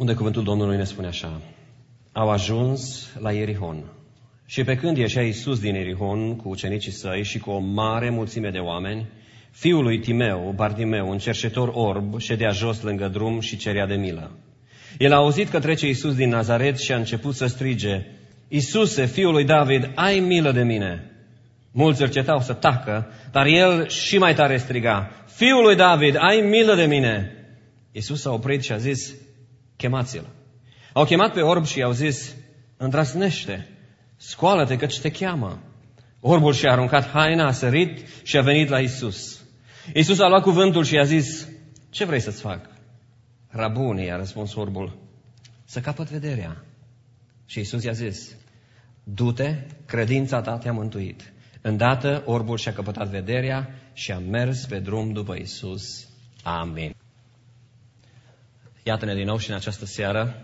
unde cuvântul Domnului ne spune așa: au ajuns la Ierihon. Și pe când ieșea Iisus din Ierihon cu ucenicii săi și cu o mare mulțime de oameni, fiul lui Timeu, Bartimeu, un cerșetor orb, ședea jos lângă drum și cerea de milă. El a auzit că trece Iisus din Nazaret și a început să strige: Iisuse, fiul lui David, ai milă de mine! Mulți cercetau să tacă, dar el și mai tare striga: Fiul lui David, ai milă de mine! Iisus s-a oprit și a zis: chemați-l. Au chemat pe orb și i-au zis: îndrăznește, scoală-te căci te cheamă. Orbul și-a aruncat haina, a sărit și a venit la Iisus. Iisus a luat cuvântul și i-a zis: ce vrei să-ți fac? Rabuni, i-a răspuns orbul, să capăt vederea. Și Iisus i-a zis: du-te, credința ta te-a mântuit. Îndată orbul și-a căpătat vederea și a mers pe drum după Iisus. Amin. Iată-ne din nou și în această seară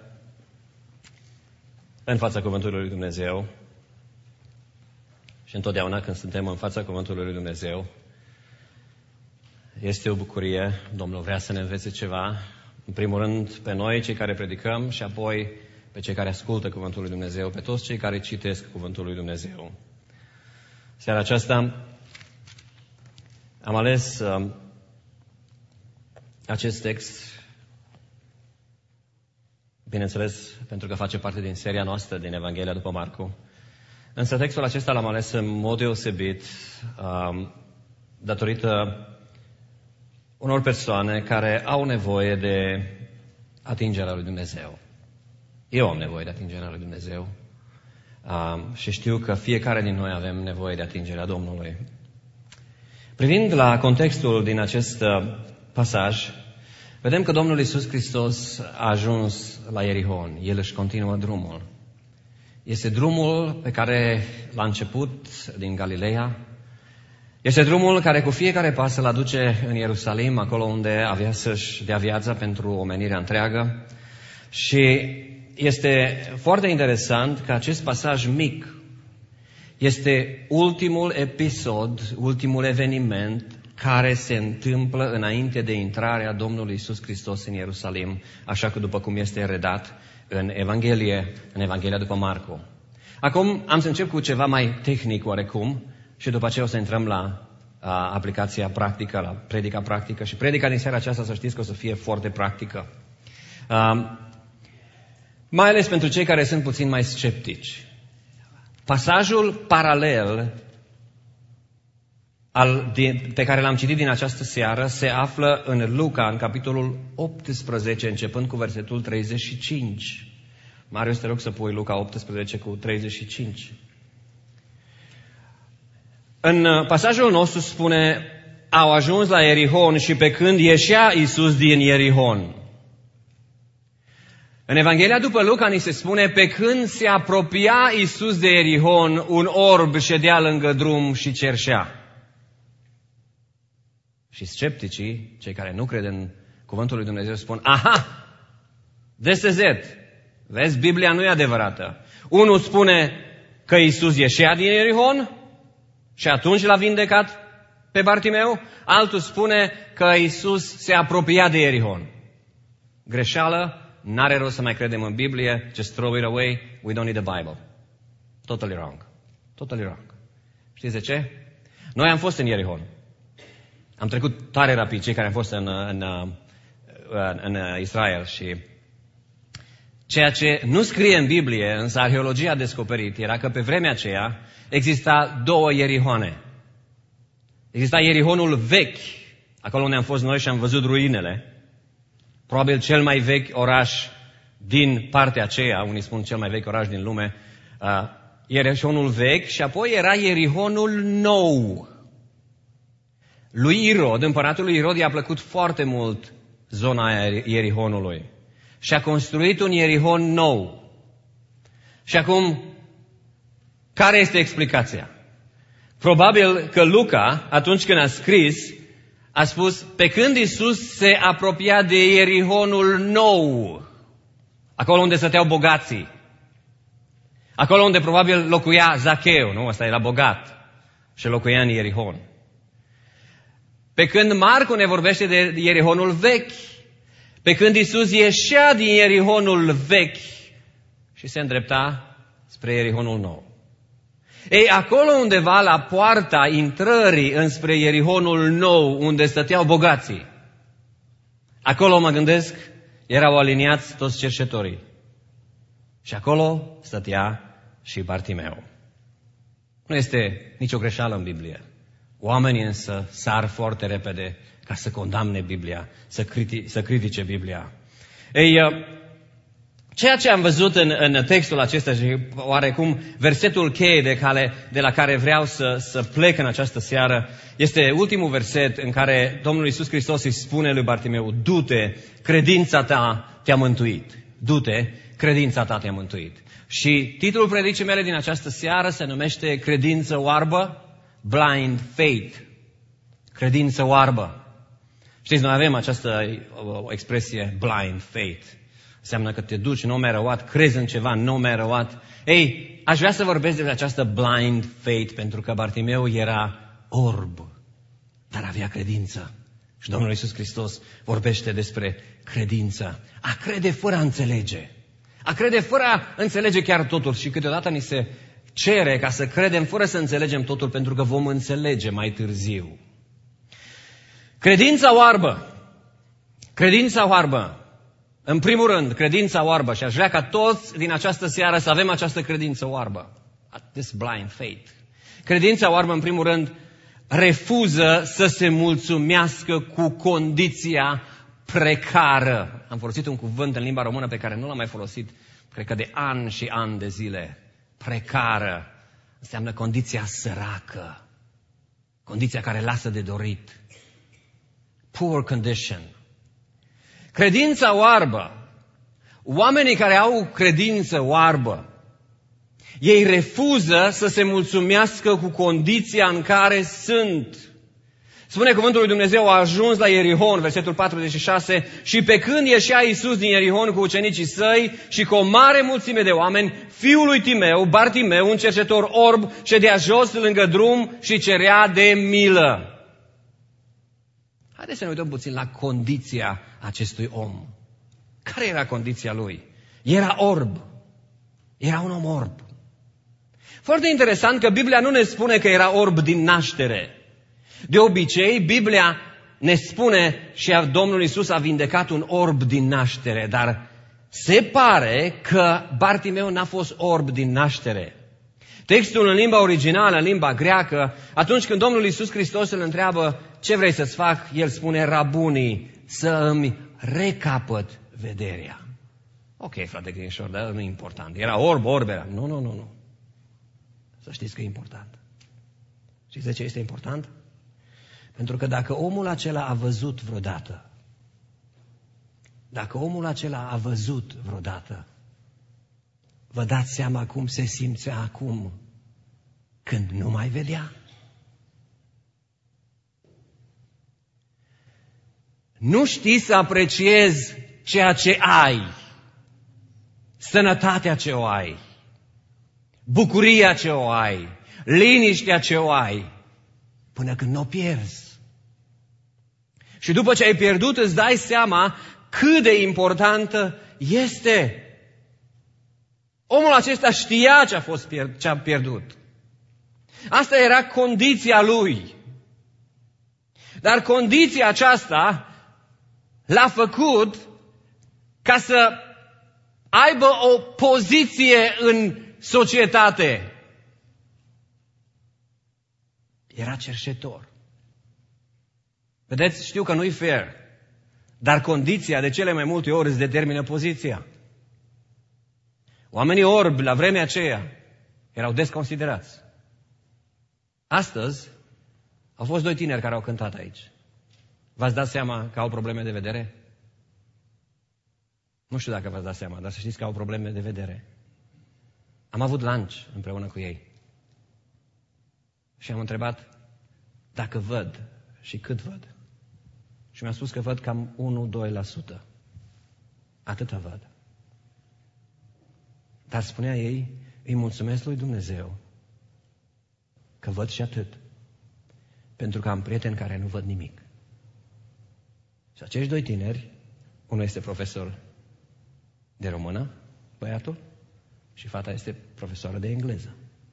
în fața cuvântului lui Dumnezeu. Și întotdeauna când suntem în fața cuvântului lui Dumnezeu, este o bucurie. Domnul vrea să ne învețe ceva, în primul rând pe noi, cei care predicăm, și apoi pe cei care ascultă cuvântul lui Dumnezeu, pe toți cei care citesc cuvântul lui Dumnezeu. Seara aceasta am ales acest text, bineînțeles, pentru că face parte din seria noastră din Evanghelia după Marcu. Însă textul acesta l-am ales în mod deosebit datorită unor persoane care au nevoie de atingerea lui Dumnezeu. Eu am nevoie de atingerea lui Dumnezeu și știu că fiecare din noi avem nevoie de atingerea Domnului. Privind la contextul din acest pasaj, vedem că Domnul Iisus Hristos a ajuns la Ierihon. El își continuă drumul. Este drumul pe care l-a început din Galileea. Este drumul care cu fiecare pas îl aduce în Ierusalim, acolo unde avea să-și dea viața pentru omenirea întreagă. Și este foarte interesant că acest pasaj mic este ultimul episod, ultimul eveniment care se întâmplă înainte de intrarea Domnului Iisus Hristos în Ierusalim, așa că după cum este redat în Evanghelie, în Evanghelia după Marcu. Acum am să încep cu ceva mai tehnic oarecum și după aceea o să intrăm la aplicația practică, la predica practică. Și predica din seara aceasta, să știți că o să fie foarte practică. Mai ales pentru cei care sunt puțin mai sceptici. Pasajul paralel pe care l-am citit din această seară se află în Luca, în capitolul 18, începând cu versetul 35. Marius, te rog să pui Luca 18 cu 35. În pasajul nostru spune: au ajuns la Ierihon și pe când ieșea Iisus din Ierihon. În Evanghelia după Luca ni se spune: pe când se apropia Iisus de Ierihon, un orb ședea lângă drum și cerșea. Și scepticii, cei care nu cred în cuvântul lui Dumnezeu, spun: aha, this is it. Vezi, Biblia nu e adevărată. Unul spune că Iisus ieșea din Ierihon și atunci l-a vindecat pe Bartimeu. Altul spune că Iisus se apropia de Ierihon. Greșeală, n-are rost să mai credem în Biblie, just throw it away, we don't need the Bible. Totally wrong. Totally wrong. Știți de ce? Noi am fost în Ierihon. Am trecut tare rapid, cei care am fost în Israel, și ceea ce nu scrie în Biblie, însă arheologia a descoperit, era că pe vremea aceea exista două Ierihoane. Exista Ierihonul vechi, acolo unde am fost noi și am văzut ruinele. Probabil cel mai vechi oraș din partea aceea, unii spun cel mai vechi oraș din lume, Ierihonul vechi, și apoi era Ierihonul nou. Lui Irod, împăratul lui Irod, i-a plăcut foarte mult zona Ierihonului și a construit un Ierihon nou. Și acum, care este explicația? Probabil că Luca, atunci când a scris, a spus: pe când Iisus se apropia de Ierihonul nou, acolo unde stăteau bogații, acolo unde probabil locuia Zacheu, nu? Ăsta era bogat și locuia în Ierihon. Pe când Marcu ne vorbește de Ierihonul vechi, Pe când Iisus ieșea din Ierihonul vechi și se îndrepta spre Ierihonul nou. Ei, acolo undeva la poarta intrării înspre Ierihonul nou, unde stăteau bogații, acolo mă gândesc, erau aliniați toți cerșetorii. Și acolo stătea și Bartimeu. Nu este nicio greșeală în Biblie. Oamenii însă sar foarte repede ca să condamne Biblia, să critique Biblia. Ei, ceea ce am văzut în textul acesta și oarecum versetul cheie de la care vreau să plec în această seară, este ultimul verset în care Domnul Iisus Hristos îi spune lui Bartimeu: du-te, credința ta te-a mântuit. Du-te, credința ta te-a mântuit. Și titlul predicii mele din această seară se numește Credință oarbă, blind faith. Credință oarbă. Știți, noi avem această expresie blind faith. Înseamnă că te duci no matter what, crezi în ceva no matter what. Ei, aș vrea să vorbesc despre această blind faith, pentru că Bartimeu era orb, dar avea credință. Și Domnul Iisus Hristos vorbește despre credință. A crede fără a înțelege. A crede fără a înțelege chiar totul. Și câteodată ni se cere ca să credem fără să înțelegem totul, pentru că vom înțelege mai târziu. Credința oarbă. Credința oarbă. În primul rând, credința oarbă. Și aș vrea ca toți din această seară să avem această credință oarbă. This blind faith. Credința oarbă, în primul rând, refuză să se mulțumească cu condiția precară. Am folosit un cuvânt în limba română pe care nu l-am mai folosit, cred că de ani și ani de zile. Precară înseamnă condiția săracă. Condiția care lasă de dorit. Poor condition. Credința oarbă. Oamenii care au credință oarbă, ei refuză să se mulțumească cu condiția în care sunt. Spune cuvântul lui Dumnezeu: a ajuns la Ierihon, versetul 46, și pe când ieșea Iisus din Ierihon cu ucenicii săi și cu o mare mulțime de oameni, fiul lui Timeu, Bartimeu, un cerșetor orb, ședea jos lângă drum și cerea de milă. Haideți să ne uităm puțin la condiția acestui om. Care era condiția lui? Era orb. Era un om orb. Foarte interesant că Biblia nu ne spune că era orb din naștere. De obicei, Biblia ne spune și Domnul Iisus a vindecat un orb din naștere, dar se pare că Bartimeu n-a fost orb din naștere. Textul în limba originală, în limba greacă, atunci când Domnul Iisus Hristos îl întreabă: ce vrei să-ți fac? El spune: rabunii, să îmi recapăt vederea. Ok, frate Grinișor, dar nu e important. Era orb era. Nu. Să știți că e important. Știți de ce este important? Pentru că dacă omul acela a văzut vreodată, vă dați seama cum se simțea acum când nu mai vedea? Nu știi să apreciezi ceea ce ai, sănătatea ce o ai, bucuria ce o ai, liniștea ce o ai, până când nu o pierzi. Și după ce ai pierdut, îți dai seama cât de importantă este. Omul acesta știa ce a pierdut. Asta era condiția lui. Dar condiția aceasta l-a făcut ca să aibă o poziție în societate. Era cerșetor. Vedeți, știu că nu-i fair, dar condiția de cele mai multe ori îți determină poziția. Oamenii orbi la vremea aceea erau desconsiderați. Astăzi au fost 2 tineri care au cântat aici. V-ați dat seama că au probleme de vedere? Nu știu dacă v-ați dat seama, dar să știți că au probleme de vedere. Am avut lunch împreună cu ei. Și am întrebat dacă văd și cât văd. Și mi-a spus că văd cam 1-2%. Atâta văd. Dar spunea ei, îi mulțumesc lui Dumnezeu că văd și atât. Pentru că am prieteni care nu văd nimic. Și acești 2 tineri Unul este profesor de română, băiatul, și fata este profesoară de engleză.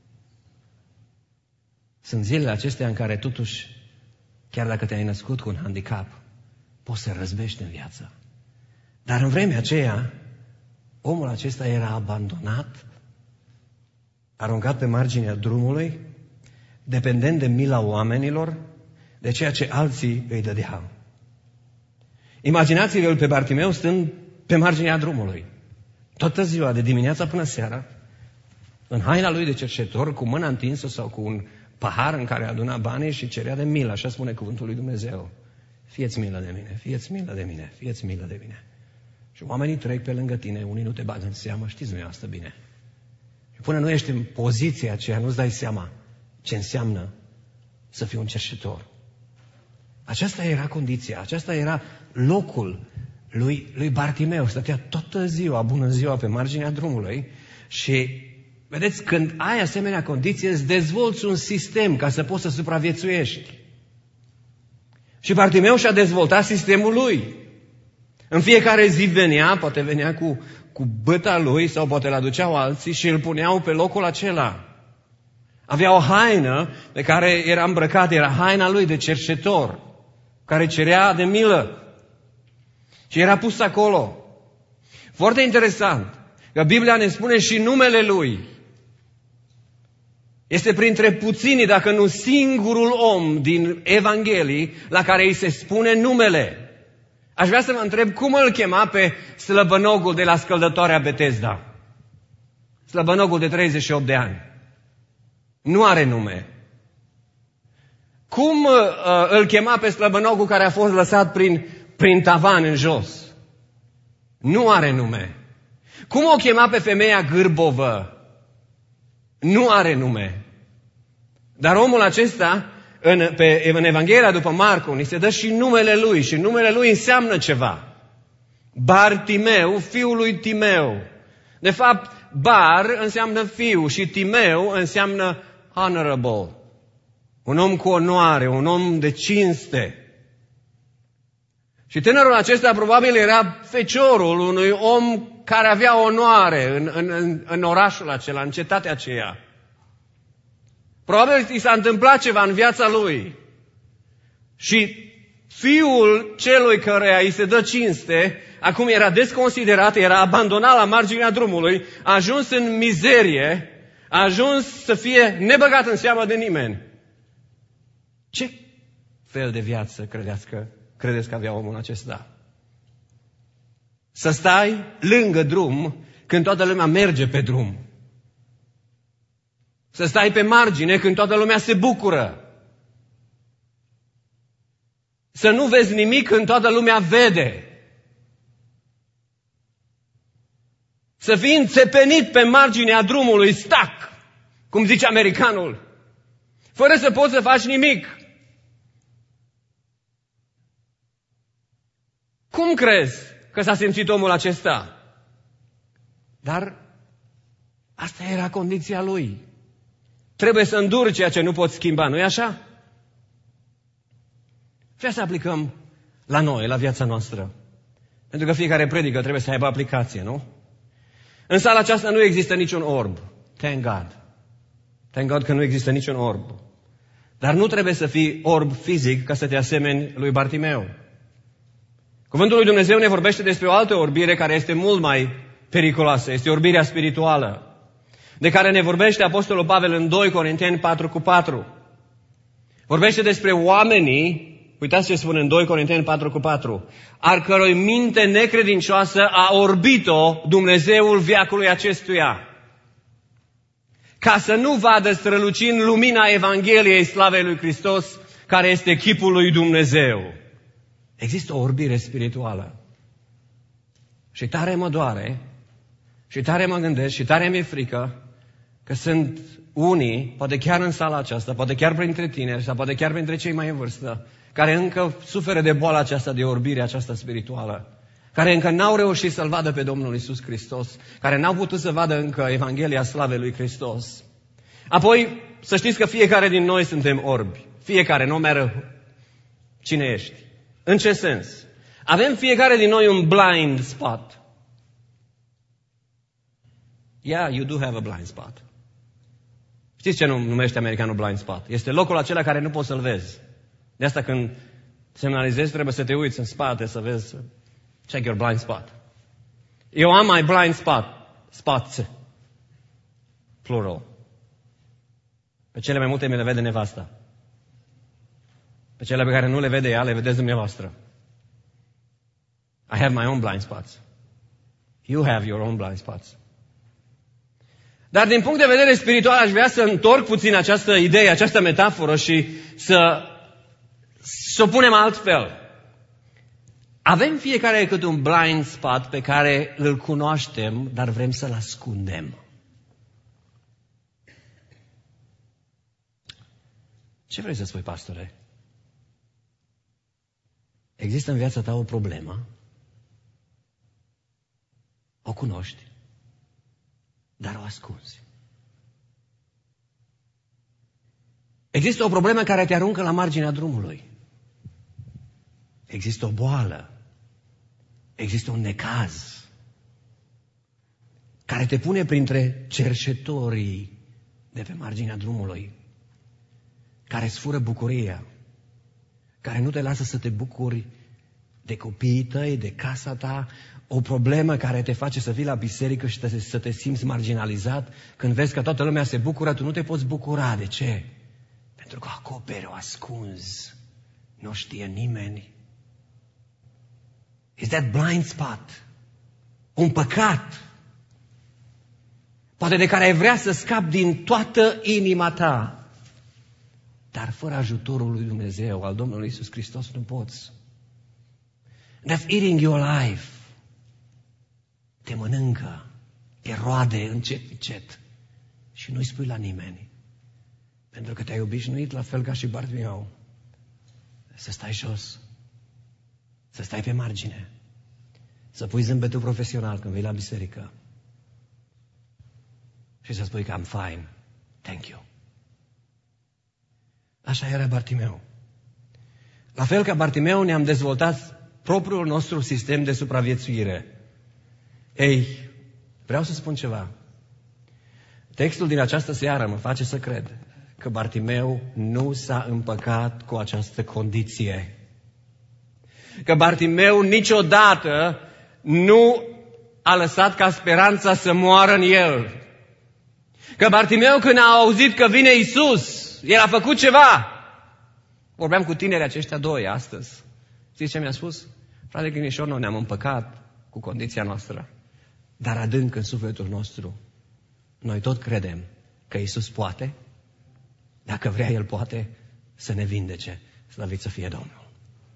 Sunt zilele acestea în care totuși, chiar dacă te-ai născut cu un handicap, poți să răzbești în viață. Dar în vremea aceea, omul acesta era abandonat, aruncat pe marginea drumului, dependent de mila oamenilor, de ceea ce alții îi dădeau. Imaginați-vă pe Bartimeu stând pe marginea drumului, toată ziua, de dimineața până seara, în haina lui de cerșetor, cu mâna întinsă sau cu un pahar în care aduna banii și cerea de milă, așa spune cuvântul lui Dumnezeu. Fieți milă de mine, fieți milă de mine, fieți milă de mine. Și oamenii trec pe lângă tine, unii nu te bagă în seamă, știți dumneavoastră bine. Și până nu ești în poziția aceea, nu-ți dai seama ce înseamnă să fii un cerșetor. Aceasta era condiția, aceasta era locul lui Bartimeu. Stătea toată ziua, bună ziua, pe marginea drumului și, vedeți, când ai asemenea condiție, îți dezvolți un sistem ca să poți să supraviețuiești. Și Bartimeu și-a dezvoltat sistemul lui. În fiecare zi venea, poate venea cu băta lui sau poate îl aduceau alții și îl puneau pe locul acela. Avea o haină pe care era îmbrăcat, era haina lui de cerșetor, care cerea de milă. Și era pus acolo. Foarte interesant că Biblia ne spune și numele lui. Este printre puținii, dacă nu singurul om din Evanghelii la care îi se spune numele. Aș vrea să vă întreb cum îl chema pe slăbănogul de la scăldătoarea Betesda. Slăbănogul de 38 de ani. Nu are nume. Cum îl chema pe slăbănogul care a fost lăsat prin tavan în jos? Nu are nume. Cum o chema pe femeia gârbovă? Nu are nume. Dar omul acesta, în Evanghelia după Marcu, ni se dă și numele lui. Și numele lui înseamnă ceva. Bartimeu, fiul lui Timeu. De fapt, Bar înseamnă fiu și Timeu înseamnă honorable. Un om cu onoare, un om de cinste. Și tânărul acesta probabil era feciorul unui om care avea onoare în orașul acela, în cetatea aceea. Probabil i s-a întâmplat ceva în viața lui. Și fiul celui căreia îi se dă cinste, acum era desconsiderat, era abandonat la marginea drumului, a ajuns în mizerie, a ajuns să fie nebăgat în seamă de nimeni. Ce fel de viață credeți că avea omul acesta? Să stai lângă drum când toată lumea merge pe drum. Să stai pe margine când toată lumea se bucură. Să nu vezi nimic când toată lumea vede. Să fii înțepenit pe marginea drumului, stac, cum zice americanul, fără să poți să faci nimic. Cum crezi că s-a simțit omul acesta? Dar asta era condiția lui. Trebuie să înduri ceea ce nu poți schimba, nu-i așa? Vreau să aplicăm la noi, la viața noastră. Pentru că fiecare predică trebuie să aibă aplicație, nu? În sala aceasta nu există niciun orb. Thank God. Thank God că nu există niciun orb. Dar nu trebuie să fii orb fizic ca să te asemeni lui Bartimeu. Cuvântul lui Dumnezeu ne vorbește despre o altă orbire care este mult mai periculoasă. Este orbirea spirituală, de care ne vorbește Apostolul Pavel în 2 Corinteni 4:4. Vorbește despre oamenii, uitați ce spune în 2 Corinteni 4:4, al cărui minte necredincioasă a orbit-o Dumnezeul veacului acestuia, ca să nu vadă strălucind lumina Evangheliei slavei lui Hristos, care este chipul lui Dumnezeu. Există o orbire spirituală. Și tare mă doare, și tare mă gândesc, și tare mi-e frică că sunt unii, poate chiar în sala aceasta, poate chiar printre tineri, sau poate chiar printre cei mai în vârstă, care încă suferă de boala aceasta, de orbire aceasta spirituală, care încă n-au reușit să-L vadă pe Domnul Iisus Hristos, care n-au putut să vadă încă Evanghelia slavei lui Hristos. Apoi, să știți că fiecare din noi suntem orbi. Fiecare, no matter cine ești. În ce sens? Avem fiecare din noi un blind spot. Yeah, you do have a blind spot. Știți ce numește americanul blind spot? Este locul acela care nu poți să-l vezi. De asta când semnalizezi trebuie să te uiți în spate să vezi, check your blind spot. Eu am my blind spot. Spots. Plural. Pe cele mai multe mi le vede nevasta. Pe cele pe care nu le vede ea, le vedeți dumneavoastră. I have my own blind spots. You have your own blind spots. Dar din punct de vedere spiritual aș vrea să întorc puțin această idee, această metaforă și să o punem altfel. Avem fiecare câte un blind spot pe care îl cunoaștem, dar vrem să-l ascundem. Ce vrei să spui, pastore? Există în viața ta o problemă, o cunoști, dar o ascunzi. Există o problemă care te aruncă la marginea drumului. Există o boală, există un necaz care te pune printre cerșetorii de pe marginea drumului, care îți fură bucuria, care nu te lasă să te bucuri de copiii tăi, de casa ta, o problemă care te face să vii la biserică și să te simți marginalizat. Când vezi că toată lumea se bucură, tu nu te poți bucura. De ce? Pentru că acoperi, o ascunzi, nu știe nimeni. Is that blind spot? Un păcat, poate de care ai vrea să scapi din toată inima ta, dar fără ajutorul lui Dumnezeu, al Domnului Iisus Hristos, nu poți. That's eating your life. Te mănâncă, te roade încet și nu-i spui la nimeni. Pentru că te-ai obișnuit la fel ca și Bartimeu să stai jos, să stai pe margine, să pui zâmbetul profesional când vii la biserică și să spui că I'm fine, thank you. Așa era Bartimeu. La fel ca Bartimeu ne-am dezvoltat propriul nostru sistem de supraviețuire. Ei, vreau să spun ceva. Textul din această seară mă face să cred că Bartimeu nu s-a împăcat cu această condiție. Că Bartimeu niciodată nu a lăsat ca speranța să moară în el. Că Bartimeu, când a auzit că vine Iisus, el a făcut ceva. Vorbeam cu tinerii aceștia doi astăzi. Știți ce mi-a spus? Frate Grinișor, noi ne-am împăcat cu condiția noastră. Dar adânc în sufletul nostru, noi tot credem că Iisus poate, dacă vrea El poate, să ne vindece. Slăvit să fie Domnul.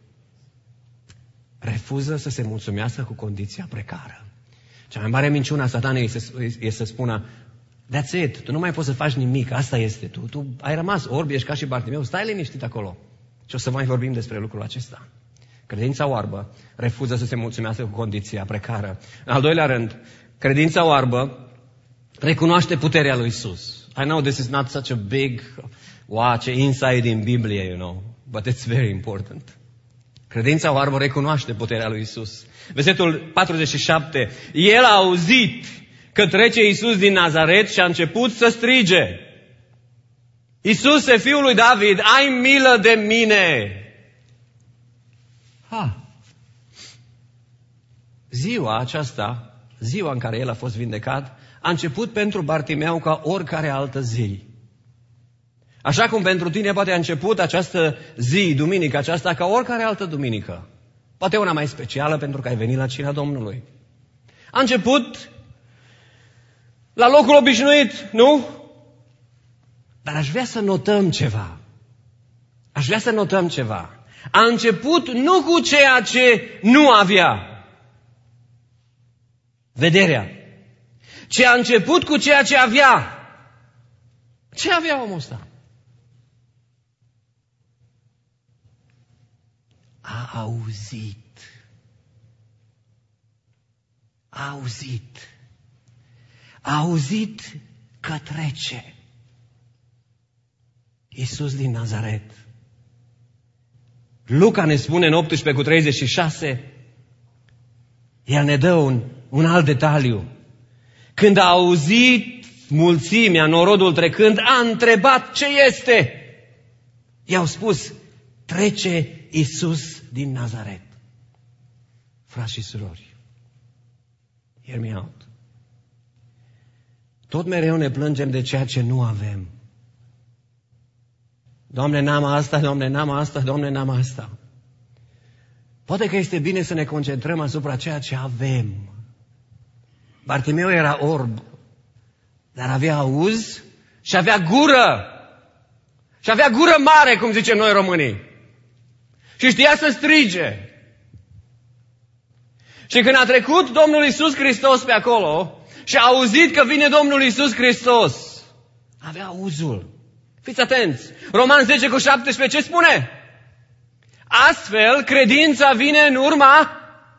Refuză să se mulțumească cu condiția precară. Cea mai mare minciună a satanei este să spună, that's it, tu nu mai poți să faci nimic, asta este, tu ai rămas orb, ești ca și Bartimeu, stai liniștit acolo. Și o să mai vorbim despre lucrul acesta. Credința oarbă refuză să se mulțumească cu condiția precară. În al doilea rând, credința oarbă recunoaște puterea lui Iisus. I know this is not such a big, ce insight in Biblie, you know, but it's very important. Credința oarbă recunoaște puterea lui Iisus. Versetul 47. El a auzit că trece Iisus din Nazaret și a început să strige. Iisuse, Fiul lui David, ai milă de mine! Ziua aceasta, ziua în care el a fost vindecat, a început pentru Bartimeu ca oricare altă zi. Așa cum pentru tine poate a început această zi, duminică aceasta, ca oricare altă duminică. Poate una mai specială pentru că ai venit la cina Domnului. A început la locul obișnuit, nu? Dar aș vrea să notăm ceva. A început nu cu ceea ce nu avea. Vederea. Ci a început cu ceea ce avea. Ce avea omul ăsta? A auzit că trece Iisus din Nazaret. Luca ne spune în 18:36 El ne dă un alt detaliu. Când a auzit mulțimea, norodul trecând, a întrebat ce este. I-au spus, trece Iisus din Nazaret. Frați și surori, hear me out. Tot mereu ne plângem de ceea ce nu avem. Doamne, n-am asta, Doamne, n-am asta, Doamne, n-am asta. Poate că este bine să ne concentrăm asupra ceea ce avem. Bartimeu era orb, dar avea auz și avea gură. Și avea gură mare, cum zicem noi românii. Și știa să strige. Și când a trecut Domnul Iisus Hristos pe acolo și a auzit că vine Domnul Iisus Hristos, avea auzul. Fiți atenți! Roman 10:17 ce spune? Astfel, credința vine în urma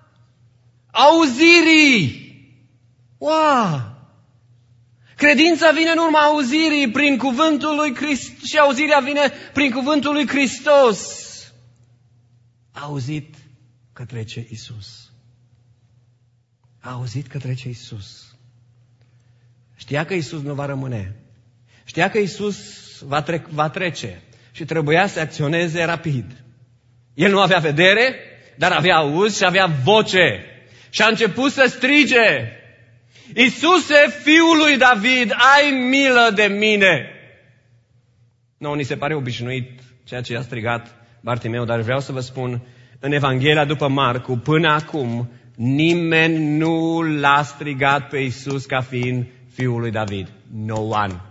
auzirii. Wow! Credința vine în urma auzirii prin cuvântul lui Hristos și auzirea vine prin cuvântul lui Hristos. A auzit că trece Iisus. A auzit că trece Iisus. Știa că Iisus nu va rămâne. Știa că Iisus va trece și trebuia să acționeze rapid. El nu avea vedere, dar avea auz și avea voce. Și a început să strige, Iisuse, Fiul lui David, ai milă de mine. Nu, ni se pare obișnuit ceea ce i-a strigat Bartimeu, dar vreau să vă spun, în Evanghelia după Marcu, până acum, nimeni nu l-a strigat pe Iisus ca fiind Fiul lui David. No one.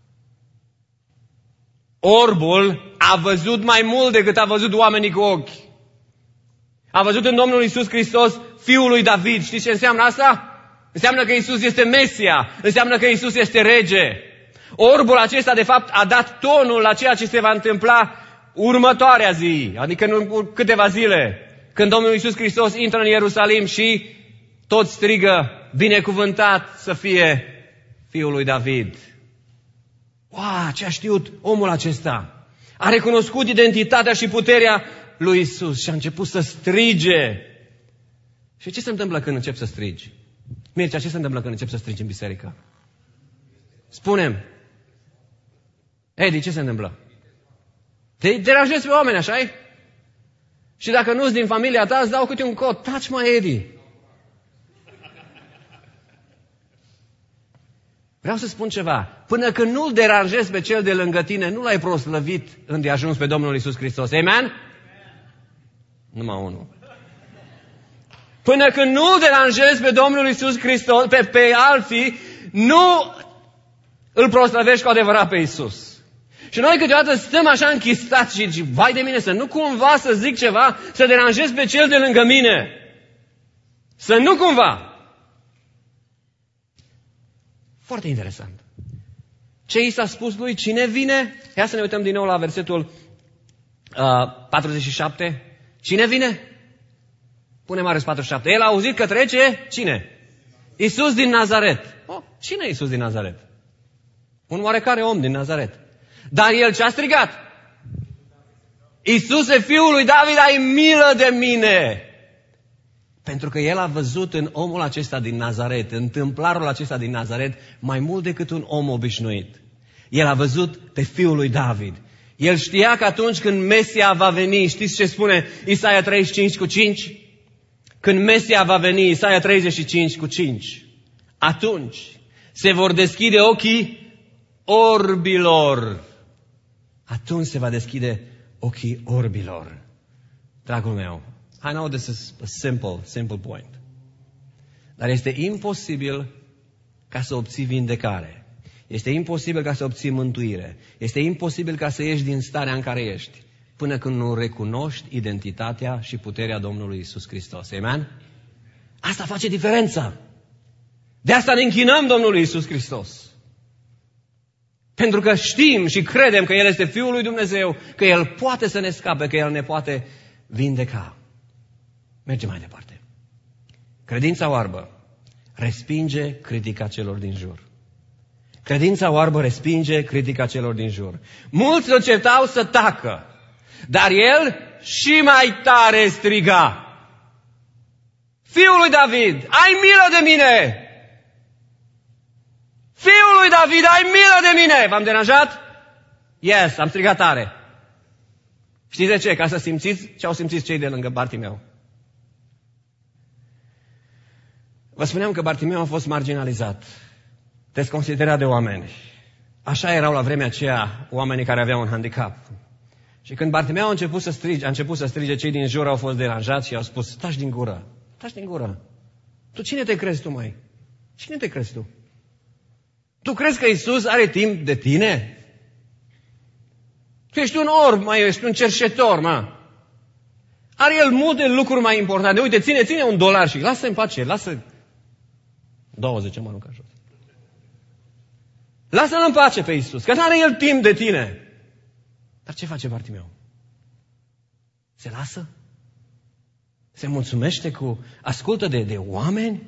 Orbul a văzut mai mult decât a văzut oamenii cu ochi. A văzut în Domnul Iisus Hristos Fiul lui David. Știți ce înseamnă asta? Înseamnă că Iisus este Mesia. Înseamnă că Iisus este rege. Orbul acesta, de fapt, a dat tonul la ceea ce se va întâmpla următoarea zi. Adică în câteva zile. Când Domnul Iisus Hristos intră în Ierusalim și toți strigă, binecuvântat să fie Fiul lui David. Wow, ce a știut omul acesta? A recunoscut identitatea și puterea lui Iisus și a început să strige. Și ce se întâmplă când încep să strigi? Mircea, ce se întâmplă când încep să strigi în biserică? Spune-mi. Edi, ce se întâmplă? Te deranjezi pe oameni, așa-i? Și dacă nu-s din familia ta, îți dau câte un cod. Taci, mă, Edi. Vreau să spun ceva. Până când nu-l deranjezi pe cel de lângă tine, nu l-ai proslăvit îndeajuns pe Domnul Iisus Hristos. Amen? Numai unul. Până când nu-l deranjezi pe Domnul Iisus Hristos, pe alții, nu îl proslăvești cu adevărat pe Iisus. Și noi câteodată stăm așa închistați și vai de mine, să nu cumva să zic ceva, să deranjez pe cel de lângă mine. Să nu cumva. Foarte interesant. Ce i s-a spus lui? Cine vine? Ia să ne uităm din nou la versetul 47. Cine vine? Pune Marius 47. El a auzit că trece, cine? Iisus din Nazaret. Cine e Iisus din Nazaret? Un oarecare om din Nazaret. Dar el ce a strigat? Iisuse, Fiul lui David, ai milă de mine! Pentru că el a văzut în omul acesta din Nazaret, în tâmplarul acesta din Nazaret, mai mult decât un om obișnuit. El a văzut pe Fiul lui David. El știa că atunci când Mesia va veni, știți ce spune Isaia 35:5? Când Mesia va veni, Isaia 35:5, atunci se vor deschide ochii orbilor. Atunci se va deschide ochii orbilor. Dragul meu, I know this is a simple point. Dar este imposibil ca să obții vindecare. Este imposibil ca să obții mântuire. Este imposibil ca să ieși din starea în care ești, până când nu recunoști identitatea și puterea Domnului Iisus Hristos. Amen? Asta face diferența. De asta ne închinăm Domnului Iisus Hristos. Pentru că știm și credem că El este Fiul lui Dumnezeu, că El poate să ne scape, că El ne poate vindeca. Mergem mai departe. Credința oarbă respinge critica celor din jur. Credința oarbă respinge critica celor din jur. Mulți îl certau să tacă, dar el și mai tare striga. Fiul lui David, ai milă de mine! Fiul lui David, ai milă de mine! V-am deranjat? Yes, am strigat tare. Știți de ce? Ca să simțiți ce au simțit cei de lângă Bartimeu. Vă spuneam că Bartimeu a fost marginalizat, desconsiderat de oameni. Așa erau la vremea aceea oamenii care aveau un handicap. Și când Bartimeu a început să strige, cei din jur au fost deranjați și au spus, taci din gură, taci din gură. Tu cine te crezi tu, măi? Cine te crezi tu? Tu crezi că Iisus are timp de tine? Tu ești un orb, mă, ești un cerșetor, mă. Are el multe lucruri mai importante. Uite, ține $1 și lasă în pace, lasă 20, mă, nu ca jos. Lasă-l în pace pe Iisus, că nu are el timp de tine. Dar ce face Bartimeu? Se lasă? Se mulțumește ascultă de oameni?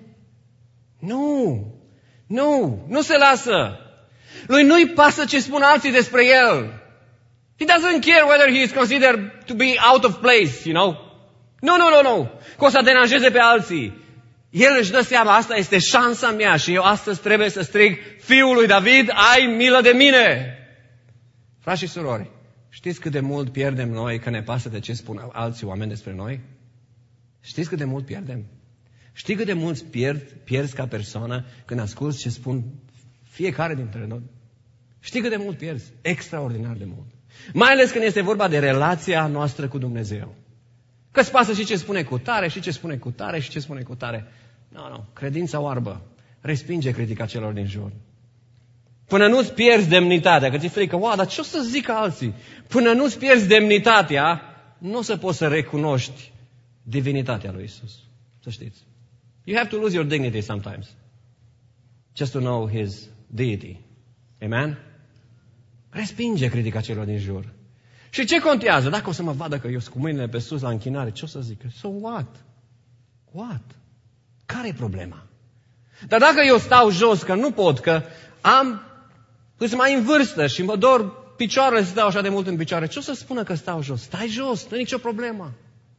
Nu se lasă. Lui nu-i pasă ce spun alții despre el. He doesn't care whether he is considered to be out of place, you know. Nu. Că o să deranjeze pe alții. El își dă seama, asta este șansa mea și eu astăzi trebuie să strig, Fiul lui David, ai milă de mine. Frați și surori, știți cât de mult pierdem noi că ne pasă de ce spun alții oameni despre noi? Știți cât de mult pierdem? Știi cât de mulți pierzi ca persoană când asculți ce spun fiecare dintre noi? Știi cât de mult pierzi? Extraordinar de mult. Mai ales când este vorba de relația noastră cu Dumnezeu. Că-ți pasă și ce spune cu tare, și ce spune cu tare, și ce spune cu tare. Nu. Credința oarbă respinge critica celor din jur. Până nu-ți pierzi demnitatea, că ți-e frică, dar ce o să zică alții? Până nu-ți pierzi demnitatea, nu o să poți să recunoști divinitatea lui Isus. Să știți. You have to lose your dignity sometimes. Just to know His deity. Amen? Respinge critica celor din jur. Și ce contează? Dacă o să mă vadă că eu sunt cu mâinile pe sus la închinare, ce o să zic? So what? What? Care e problema? Dar dacă eu stau jos, că nu pot, că sunt mai în vârstă și mă dor picioarele să stau așa de mult în picioare, ce o să spună că stau jos? Stai jos, nu e nicio problemă.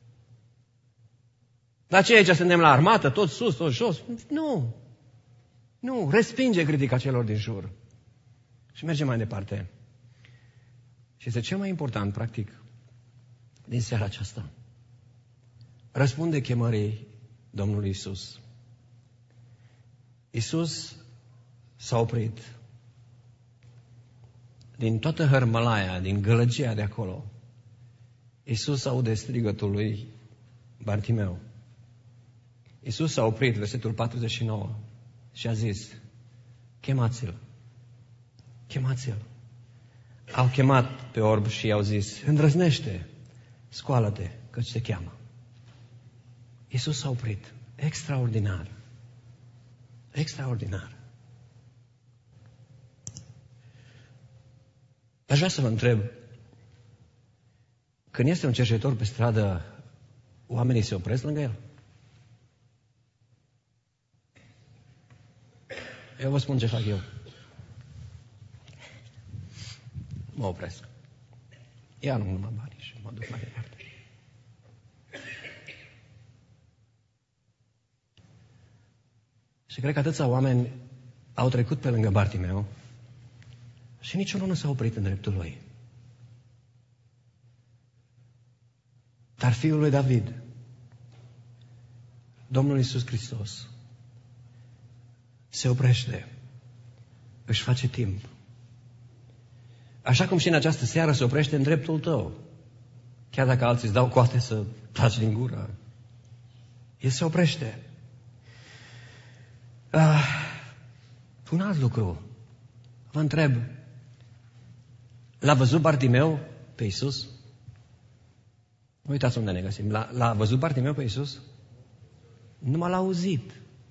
Dar ce aici suntem la armată, tot sus, tot jos? Nu, respinge critica celor din jur. Și mergem mai departe. Și este cel mai important, practic, din seara aceasta. Răspunde chemării Domnului Isus. Isus s-a oprit din toată hărmălaia, din gălăgia de acolo. Isus aude strigătul lui Bartimeu. Isus s-a oprit, versetul 49, și a zis, chemați-l. Chemați-l. Au chemat pe orb și i-au zis, îndrăznește, scoală-te, căci te cheamă. Iisus s-a oprit. Extraordinar. Extraordinar. Aș vrea să vă întreb, când este un cercetător pe stradă, oamenii se opresc lângă el? Eu vă spun ce fac eu. Mă opresc. Ia nu numai banii și mă duc mai departe. Și cred că atâția oameni au trecut pe lângă Bartimeu și niciunul nu s-a oprit în dreptul lui. Dar Fiul lui David, Domnul Iisus Hristos, se oprește, își face timp. Așa cum și în această seară se oprește în dreptul tău. Chiar dacă alții îți dau coate să taci din gură. El se oprește. Un alt lucru. Vă întreb. L-a văzut Bartimeu pe Iisus? Uitați unde ne găsim. L-a văzut Bartimeu pe Iisus? Numai l-a auzit.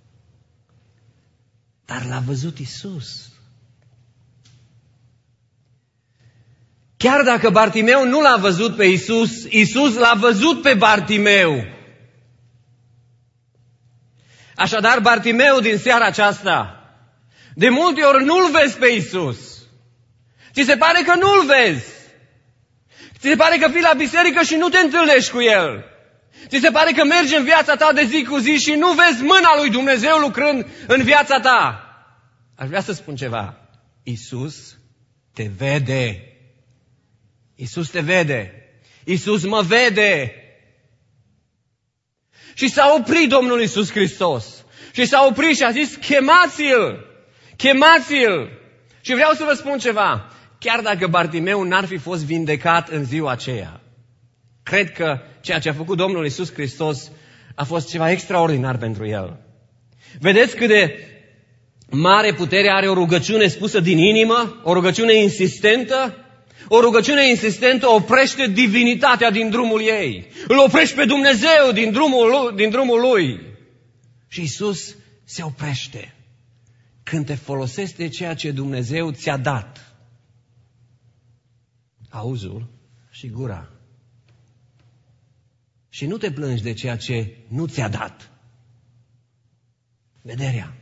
Dar l-a văzut Iisus. Chiar dacă Bartimeu nu l-a văzut pe Iisus, Iisus l-a văzut pe Bartimeu. Așadar, Bartimeu din seara aceasta, de multe ori nu-L vezi pe Iisus. Ți se pare că nu-L vezi. Ți se pare că fii la biserică și nu te întâlnești cu El. Ți se pare că mergi în viața ta de zi cu zi și nu vezi mâna lui Dumnezeu lucrând în viața ta. Aș vrea să spun ceva. Iisus te vede. Iisus te vede. Iisus mă vede. Și s-a oprit Domnul Iisus Hristos. Și s-a oprit și a zis, chemați-l! Chemați-l! Și vreau să vă spun ceva. Chiar dacă Bartimeu n-ar fi fost vindecat în ziua aceea, cred că ceea ce a făcut Domnul Iisus Hristos a fost ceva extraordinar pentru el. Vedeți cât de mare putere are o rugăciune spusă din inimă, o rugăciune insistentă? O rugăciune insistentă oprește divinitatea din drumul ei. Îl oprește pe Dumnezeu din drumul lui. Și Iisus se oprește când te folosești de ceea ce Dumnezeu ți-a dat. Auzul și gura. Și nu te plângi de ceea ce nu ți-a dat. Vederea.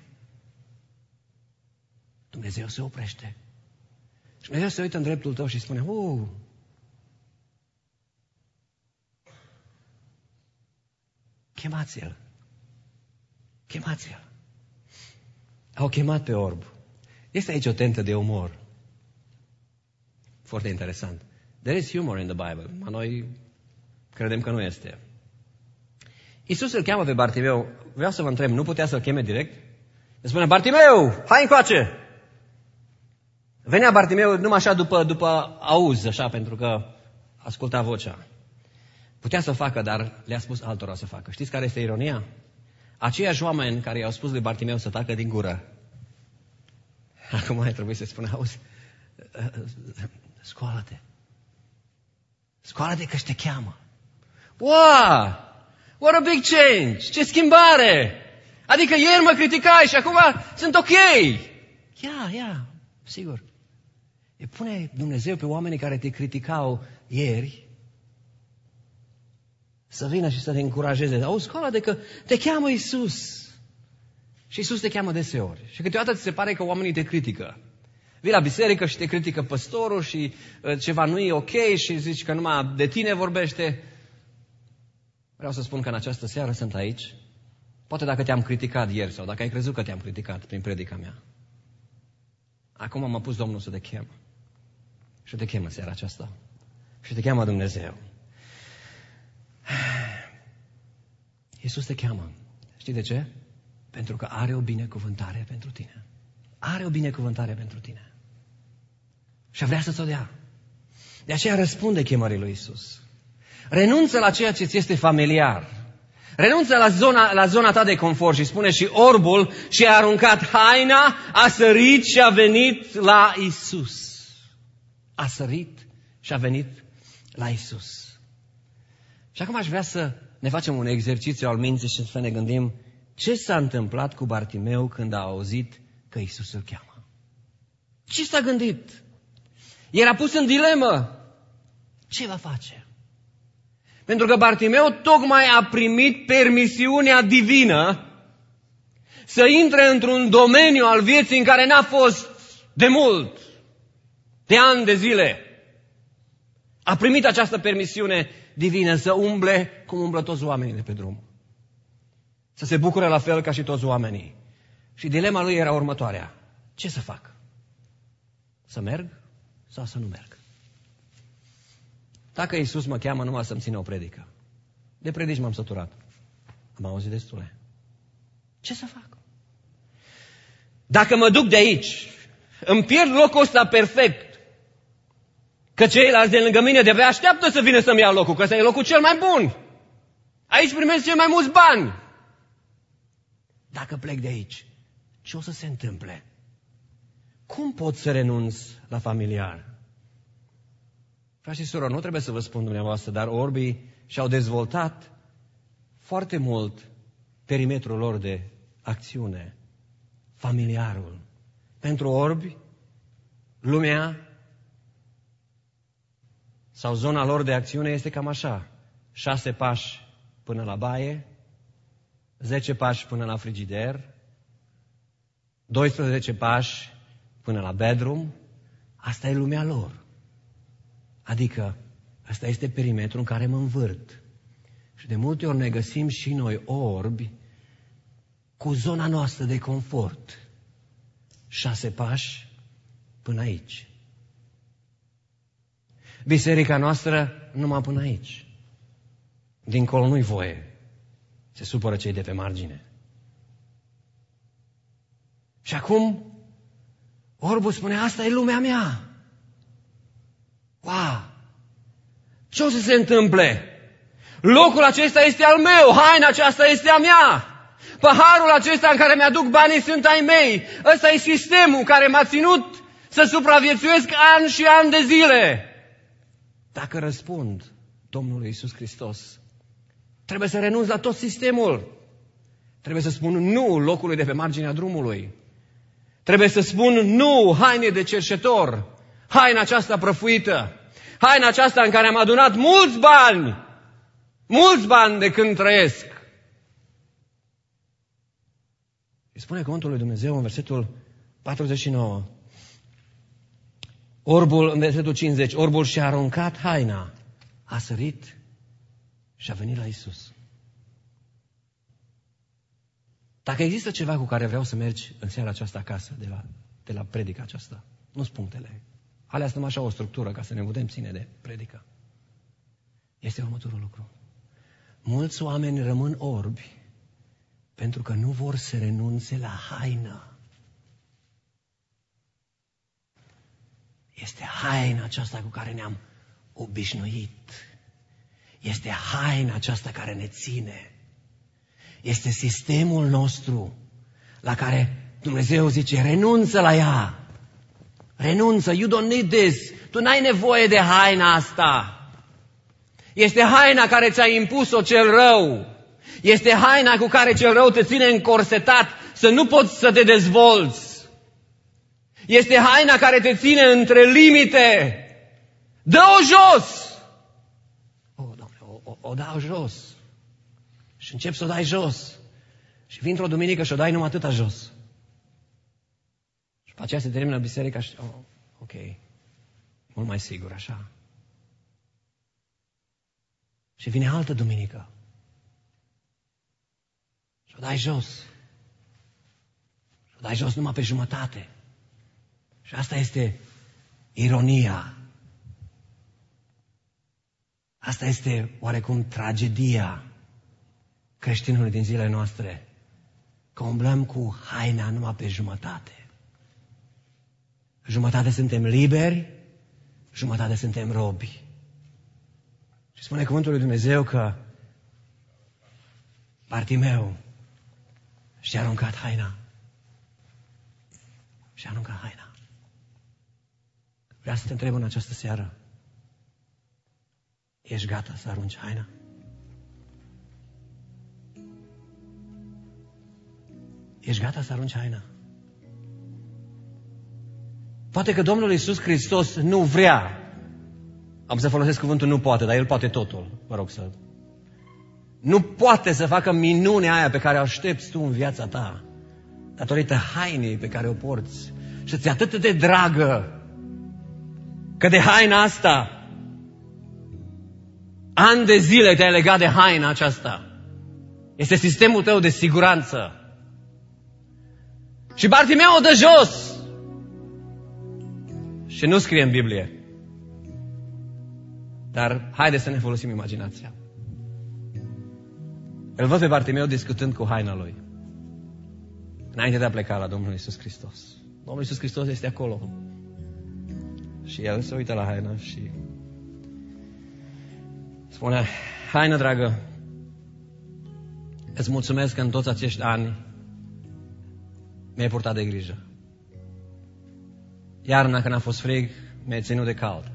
Dumnezeu se oprește. Și Dumnezeu se uită în dreptul tău și spune, chemați-l. Chemați-l. Au chemat pe orb. Este aici o tentă de umor. Foarte interesant. There is humor in the Bible. Ma noi credem că nu este. Iisus îl cheamă pe Bartimeu. Vreau să vă întreb, nu putea să-l cheme direct? Îi spune, Bartimeu, hai încoace! Venea Bartimeu numai așa după auz, așa, pentru că asculta vocea. Putea să facă, dar le-a spus altora să facă. Știți care este ironia? Aceiași oameni care i-au spus lui Bartimeu să tacă din gură. Acum mai trebuie să spună, auzi, scoală-te. Scoală-te că te cheamă. Wow! What a big change! Ce schimbare! Adică ieri mă criticai și acum sunt ok. Ia, sigur. E pune Dumnezeu pe oamenii care te criticau ieri să vină și să te încurajeze. Auzi, scoală-te că te cheamă Iisus. Și Iisus te cheamă deseori. Și câteodată ți se pare că oamenii te critică. Vii la biserică și te critică păstorul și ceva nu e ok și zici că numai de tine vorbește. Vreau să spun că în această seară sunt aici. Poate dacă te-am criticat ieri sau dacă ai crezut că te-am criticat prin predica mea. Acum m-a pus Domnul să te chem. Și te chem în seara aceasta. Și te cheamă Dumnezeu. Iisus te cheamă. Știi de ce? Pentru că are o binecuvântare pentru tine. Are o binecuvântare pentru tine. Și vrea să ți-o dea. De aceea răspunde chemării lui Iisus. Renunță la ceea ce ți este familiar. Renunță la zona ta de confort și spune și orbul și-a aruncat haina, a sărit și a venit la Iisus. A sărit și a venit la Iisus. Și acum aș vrea să ne facem un exercițiu al minții și să ne gândim ce s-a întâmplat cu Bartimeu când a auzit că Iisus îl cheamă. Ce s-a gândit? Era pus în dilemă. Ce va face? Pentru că Bartimeu tocmai a primit permisiunea divină să intre într-un domeniu al vieții în care n-a fost de mult, de ani de zile. A primit această permisiune divină să umble cum umblă toți oamenii de pe drum. Să se bucure la fel ca și toți oamenii. Și dilema lui era următoarea. Ce să fac? Să merg sau să nu merg? Dacă Iisus mă cheamă numai să-mi țină o predică. De predici m-am săturat. Am auzit destule. Ce să fac? Dacă mă duc de aici, îmi pierd locul ăsta perfect. Că ceilalți de lângă mine de-abia așteaptă să vină să-mi ia locul, că ăsta e locul cel mai bun. Aici primesc cel mai mulți bani. Dacă plec de aici, ce o să se întâmple? Cum pot să renunț la familiar? Frați și surori, nu trebuie să vă spun dumneavoastră, dar orbii și-au dezvoltat foarte mult perimetrul lor de acțiune, familiarul. Pentru orbi, lumea sau zona lor de acțiune este cam așa. 6 pași până la baie, 10 pași până la frigider, 12 pași până la bedroom. Asta e lumea lor. Adică, asta este perimetrul în care mă învârt. Și de multe ori ne găsim și noi orbi cu zona noastră de confort. 6 pași până aici. Biserica noastră numai până aici. Dincolo nu-i voie. Se supără cei de pe margine. Și acum orbul spune, asta e lumea mea. Wow! Ce o să se întâmple? Locul acesta este al meu, haina aceasta este a mea. Paharul acesta în care mi-aduc banii sunt ai mei. Ăsta e sistemul care m-a ținut să supraviețuiesc ani și ani de zile. Dacă răspund Domnului Iisus Hristos, trebuie să renunț la tot sistemul. Trebuie să spun nu locului de pe marginea drumului. Trebuie să spun nu hainei de cerșetor, haina aceasta prăfuită, haina aceasta în care am adunat mulți bani de când trăiesc. Îi spune cuvântul lui Dumnezeu în versetul 49. În versetul 50, orbul și-a aruncat haina, a sărit și a venit la Iisus. Dacă există ceva cu care vreau să mergi în seara aceasta acasă, de la predica aceasta, nu-s punctele. Alea sunt așa o structură ca să ne putem ține de predică. Este următorul lucru. Mulți oameni rămân orbi pentru că nu vor să renunțe la haină. Este haina aceasta cu care ne-am obișnuit. Este haina aceasta care ne ține. Este sistemul nostru la care Dumnezeu zice, renunță la ea. Renunță, you don't need this. Tu n-ai nevoie de haina asta. Este haina care ți-a impus-o cel rău. Este haina cu care cel rău te ține încorsetat să nu poți să te dezvolți. Este haina care te ține între limite. Dă-o jos! Doamne, o dau jos. Și începi să o dai jos. Și vii într-o duminică și o dai numai atâta jos. Și după aceea se termină biserica și... ok. Mult mai sigur, așa. Și vine altă duminică. Și o dai jos. Și o dai jos numai pe jumătate. Și asta este ironia. Asta este oarecum tragedia creștinului din zilele noastre. Că umblăm cu haina numai pe jumătate. Jumătate suntem liberi, jumătate suntem robi. Și spune cuvântul lui Dumnezeu că Bartimeu și-a aruncat haina. Și-a aruncat haina. Vreau să te întreb în această seară. Ești gata să arunci haina? Ești gata să arunci haina? Poate că Domnul Iisus Hristos nu vrea. Am să folosesc cuvântul nu poate, dar El poate totul. Vă rog să... Nu poate să facă minunea aia pe care o aștepți tu în viața ta, datorită hainei pe care o porți. Și ți-e atât de dragă că de haina asta ani de zile te-ai legat de haina aceasta. Este sistemul tău de siguranță. Și Bartimeu o dă jos. Și nu scrie în Biblie. Dar haide să ne folosim imaginația. Îl văd pe Bartimeu discutând cu haina lui. Înainte de a pleca la Domnul Iisus Hristos. Domnul Iisus Hristos este acolo. Și el se uită la haină și spune, haină dragă, îți mulțumesc că în toți acești ani mi-ai purtat de grijă. Iarna, când a fost frig, mi-ai ținut de cald.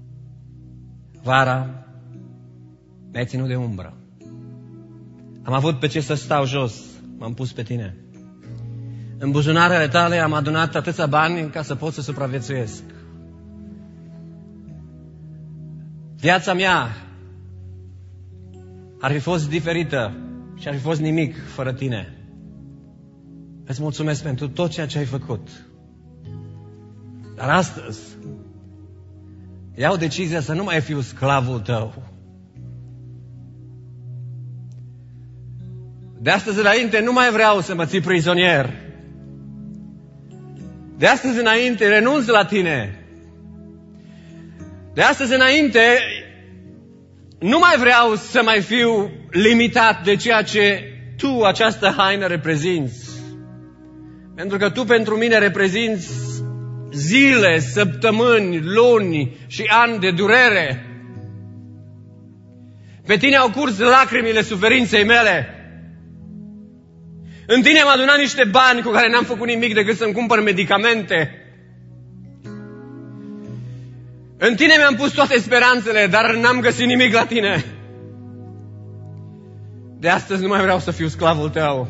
Vara, mi-ai ținut de umbră. Am avut pe ce să stau jos, m-am pus pe tine. În buzunarele tale am adunat atâția bani ca să pot să supraviețuiesc. Viața mea ar fi fost diferită și ar fi fost nimic fără tine. Îți mulțumesc pentru tot ceea ce ai făcut. Dar astăzi iau decizia să nu mai fiu sclavul tău, De astăzi înainte nu mai vreau să mă ții prizonier. De astăzi înainte renunț la tine. De astăzi înainte nu mai vreau să mai fiu limitat de ceea ce tu, această haină, reprezinți. Pentru că tu pentru mine reprezinți zile, săptămâni, luni și ani de durere. Pe tine au curs lacrimile suferinței mele. În tine am adunat niște bani cu care n-am făcut nimic decât să-mi cumpăr medicamente. În tine mi-am pus toate speranțele, dar n-am găsit nimic la tine. De astăzi nu mai vreau să fiu sclavul tău.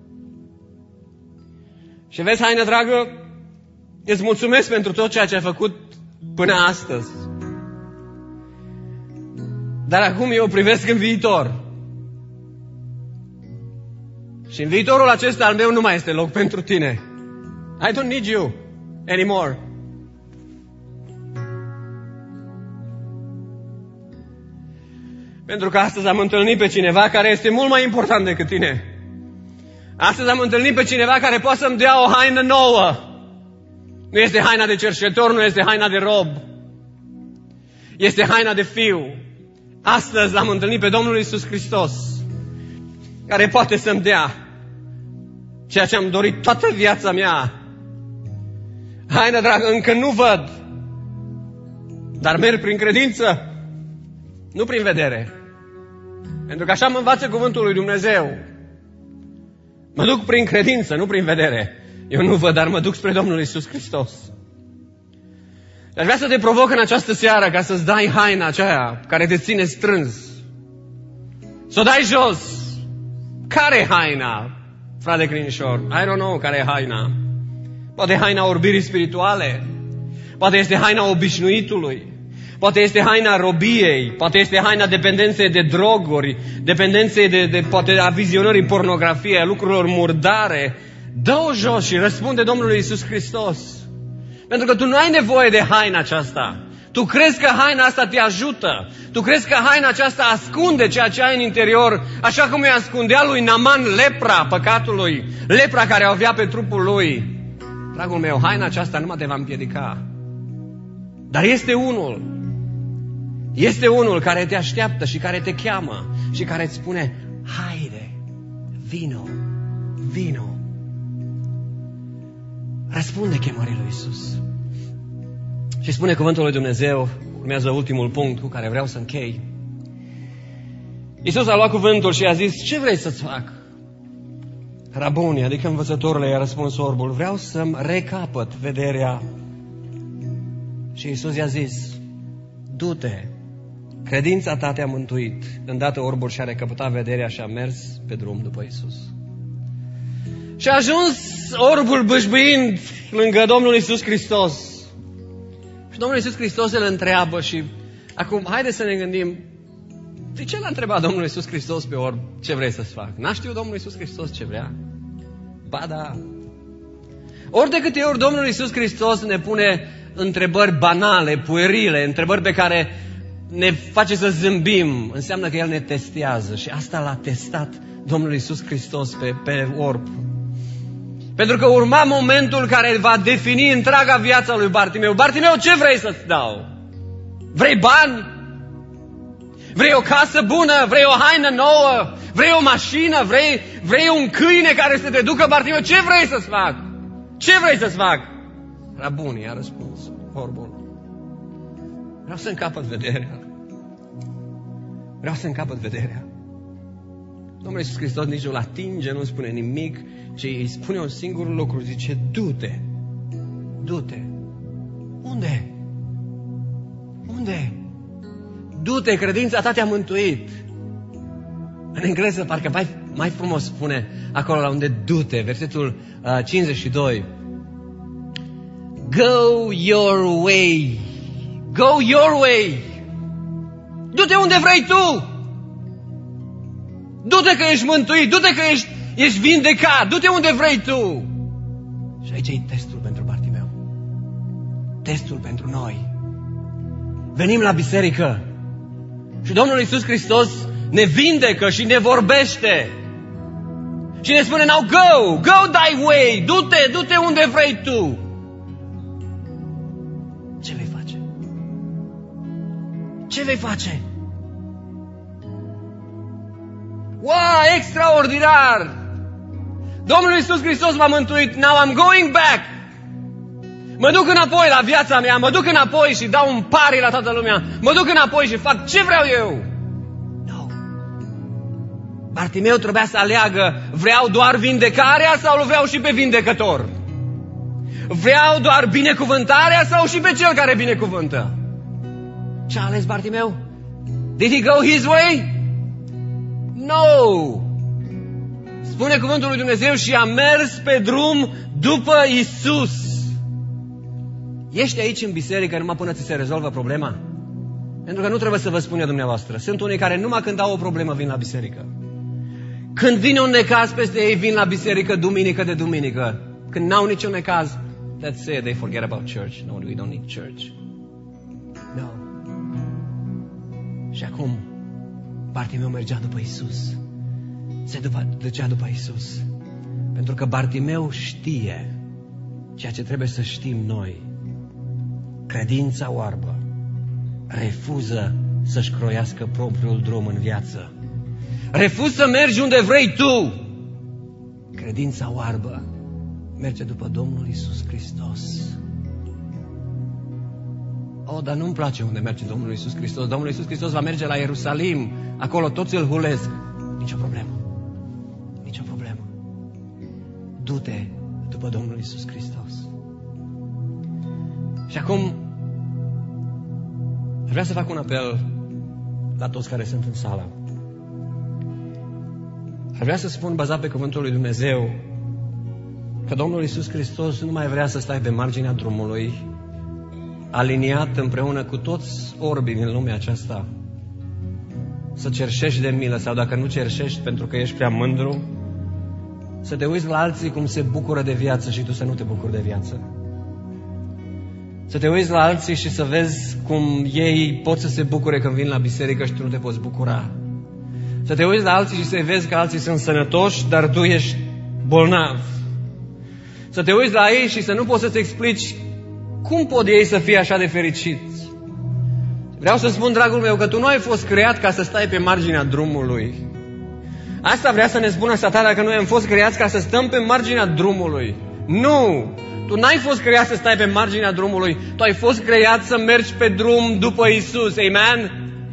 Și vezi, haină dragă, îți mulțumesc pentru tot ceea ce ai făcut până astăzi. Dar acum eu privesc în viitor. Și în viitorul acesta al meu nu mai este loc pentru tine. I don't need you anymore. Pentru că astăzi am întâlnit pe cineva care este mult mai important decât tine. Astăzi am întâlnit pe cineva care poate să-mi dea o haină nouă. Nu este haina de cerșetor, nu este haina de rob. Este haina de fiu. Astăzi l-am întâlnit pe Domnul Iisus Hristos, care poate să-mi dea ceea ce am dorit toată viața mea. Haină dragă, încă nu văd, dar merg prin credință, nu prin vedere. Pentru că așa mă învață cuvântul lui Dumnezeu. Mă duc prin credință, nu prin vedere. Eu nu văd, dar mă duc spre Domnul Iisus Hristos. Aș vrea să te provoc în această seară ca să-ți dai haina aceea care te ține strâns. Să o dai jos. Care e haina, frate Crinișor? I don't know care e haina. Poate haina orbirii spirituale. Poate este haina obișnuitului. Poate este haina robiei. Poate este haina dependenței de droguri. Dependenței poate a vizionării pornografiei, a lucrurilor murdare. Dă-o jos și răspunde Domnului Iisus Hristos. Pentru că tu nu ai nevoie de haina aceasta. Tu crezi că haina asta te ajută. Tu crezi că haina aceasta ascunde ceea ce ai în interior, așa cum îi ascundea lui Naaman lepra păcatului, lepra care o avea pe trupul lui. Dragul meu, haina aceasta nu mă te va împiedica. Dar este unul care te așteaptă și care te cheamă și care îți spune: haide, vino. Răspunde chemării lui Iisus. Și spune cuvântul lui Dumnezeu, urmează ultimul punct cu care vreau să închei. Iisus a luat cuvântul și a zis: ce vrei să-ți fac? Rabuni, adică învățătorule, i-a răspuns orbul: vreau să-mi recapăt vederea. Și Iisus i-a zis: du-te, credința ta te-a mântuit. Îndată orbul și-a recăpătat vederea și a mers pe drum după Iisus. Și a ajuns orbul bâșbâind lângă Domnul Iisus Hristos. Și Domnul Iisus Hristos îl întreabă și acum haideți să ne gândim: de ce l-a întrebat Domnul Iisus Hristos pe orb ce vrei să-ți fac? N-a știut Domnul Iisus Hristos ce vrea? Ba da. Ori de câte ori Domnul Iisus Hristos ne pune întrebări banale, puerile, întrebări pe care ne face să zâmbim, înseamnă că El ne testează. Și asta l-a testat Domnul Iisus Hristos pe orb. Pentru că urma momentul care va defini întreaga viața lui Bartimeu. Bartimeu, ce vrei să-ți dau? Vrei bani? Vrei o casă bună? Vrei o haină nouă? Vrei o mașină? Vrei un câine care să te ducă? Bartimeu, ce vrei să-ți fac? Ce vrei să-ți fac? Rabuni, a răspuns orbul: vreau să-mi capăt vederea. Vreau să-mi capăt vederea. Domnul Iisus Hristos nici nu-l atinge, nu spune nimic, ci îi spune un singur lucru. Zice: du-te. Du-te. Unde? Unde? Du-te, credința ta te-a mântuit. În engleză parcă mai frumos spune acolo la unde du-te, versetul 52. Go your way. Go your way. Du-te unde vrei tu. Du-te că ești mântuit, du-te că ești vindecat, du-te unde vrei tu. Și aici e testul pentru Bartimeu. Testul pentru noi. Venim la biserică și Domnul Iisus Hristos ne vindecă și ne vorbește. Și ne spune, now go thy way, du-te unde vrei tu. Ce vei face? Ce vei face? Wow, extraordinar! Domnul Iisus Hristos m-a mântuit, now I'm going back. Mă duc înapoi la viața mea, mă duc înapoi și dau un pari la toată lumea, mă duc înapoi și fac ce vreau eu. No. Bartimeu trebuia să aleagă, vreau doar vindecarea sau îl vreau și pe vindecător? Vreau doar binecuvântarea sau și pe cel care binecuvântă? Ce a ales Bartimeu? Did he go his way? No! Spune cuvântul lui Dumnezeu și a mers pe drum după Isus. Ești aici în biserică numai până ți se rezolvă problema? Pentru că nu trebuie să vă spun eu dumneavoastră. Sunt unii care numai când au o problemă vin la biserică. Când vine un necaz peste ei, vin la biserică duminică de duminică. Când n-au niciun necaz, that's it, they forget about church. No, we don't need church. No. Și acum, Bartimeu mergea după Isus. Se ducea după Isus. Pentru că Bartimeu știe ceea ce trebuie să știm noi. Credința oarbă refuză să-și croiască propriul drum în viață. Refuz să mergi unde vrei tu. Credința oarbă merge după Domnul Iisus Hristos. Oh, dar nu-mi place unde merge Domnul Iisus Hristos. Domnul Iisus Hristos va merge la Ierusalim. Acolo toți îl hulesc. Nicio problemă. Nicio problemă. Du-te după Domnul Iisus Hristos. Și acum aș vrea să fac un apel la toți care sunt în sală. Aș vrea să spun, bazat pe cuvântul lui Dumnezeu, că Domnul Iisus Hristos nu mai vrea să stai pe marginea drumului, aliniat împreună cu toți orbii din lumea aceasta, să cerșești de milă sau dacă nu cerșești pentru că ești prea mândru, să te uiți la alții cum se bucură de viață și tu să nu te bucuri de viață. Să te uiți la alții și să vezi cum ei pot să se bucure când vin la biserică și tu nu te poți bucura. Să te uiți la alții și să vezi că alții sunt sănătoși, dar tu ești bolnav. Să te uiți la ei și să nu poți să-ți explici cum pot ei să fie așa de fericiți. Vreau să spun, dragul meu, că tu nu ai fost creat ca să stai pe marginea drumului. Asta vrea să ne spună Satana, că noi am fost creați ca să stăm pe marginea drumului. Nu! Tu n-ai fost creat să stai pe marginea drumului. Tu ai fost creat să mergi pe drum după Isus. Amen?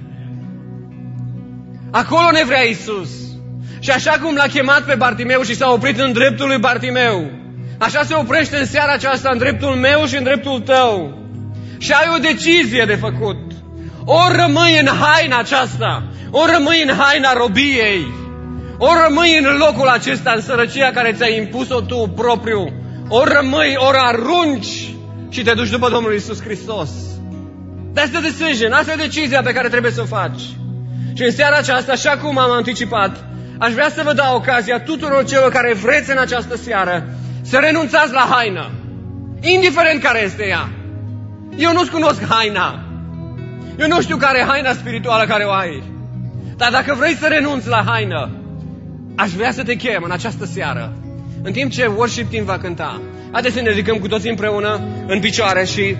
Acolo ne vrea Isus. Și așa cum l-a chemat pe Bartimeu și s-a oprit în dreptul lui Bartimeu, așa se oprește în seara aceasta în dreptul meu și în dreptul tău. Și ai o decizie de făcut. Ori rămâi în haina aceasta, ori rămâi în haina robiei, ori rămâi în locul acesta, în sărăcia care ți-ai impus-o tu propriu, ori rămâi, ori arunci și te duci după Domnul Iisus Hristos. That's the decision, asta e decizia pe care trebuie să o faci. Și în seara aceasta, așa cum am anticipat, aș vrea să vă dau ocazia tuturor celor care vreți în această seară să renunțați la haină, indiferent care este ea. Eu nu-ți cunosc haina. Eu nu știu care e haina spirituală care o ai. Dar dacă vrei să renunți la haină, aș vrea să te chem în această seară, în timp ce worship team va cânta. Haideți să ne ridicăm cu toți împreună în picioare și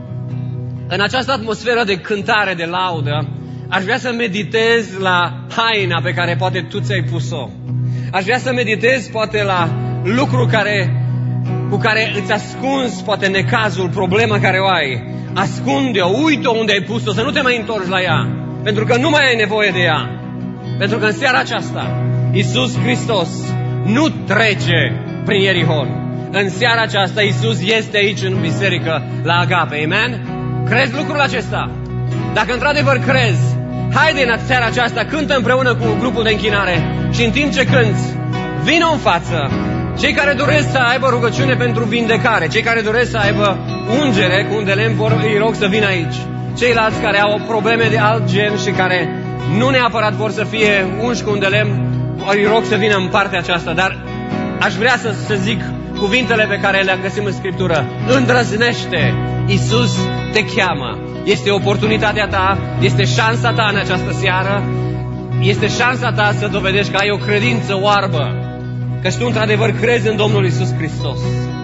în această atmosferă de cântare, de laudă, aș vrea să meditez la haina pe care poate tu ți-ai pus-o. Aș vrea să meditez poate la lucru cu care îți ascunzi poate necazul, problema care o ai. Ascunde-o, uită-o unde ai pus-o, să nu te mai întorci la ea, pentru că nu mai ai nevoie de ea. Pentru că în seara aceasta Iisus Hristos nu trece prin Ierihon. În seara aceasta Iisus este aici în biserică la Agape. Amen? Crezi lucrul acesta? Dacă într-adevăr crezi, haide în seara aceasta, cântă împreună cu grupul de închinare și în timp ce cânți, vină în față. Cei care doresc să aibă rugăciune pentru vindecare, cei care doresc să aibă ungere cu un de lemn, îi rog să vină aici. Ceilalți care au probleme de alt gen și care nu neapărat vor să fie unși cu un de lemn, îi rog să vină în partea aceasta. Dar aș vrea să zic cuvintele pe care le-am găsit în Scriptură. Îndrăznește! Iisus te cheamă. Este oportunitatea ta, este șansa ta în această seară, este șansa ta să dovedești că ai o credință oarbă. Căci tu într-adevăr crezi în Domnul Iisus Hristos.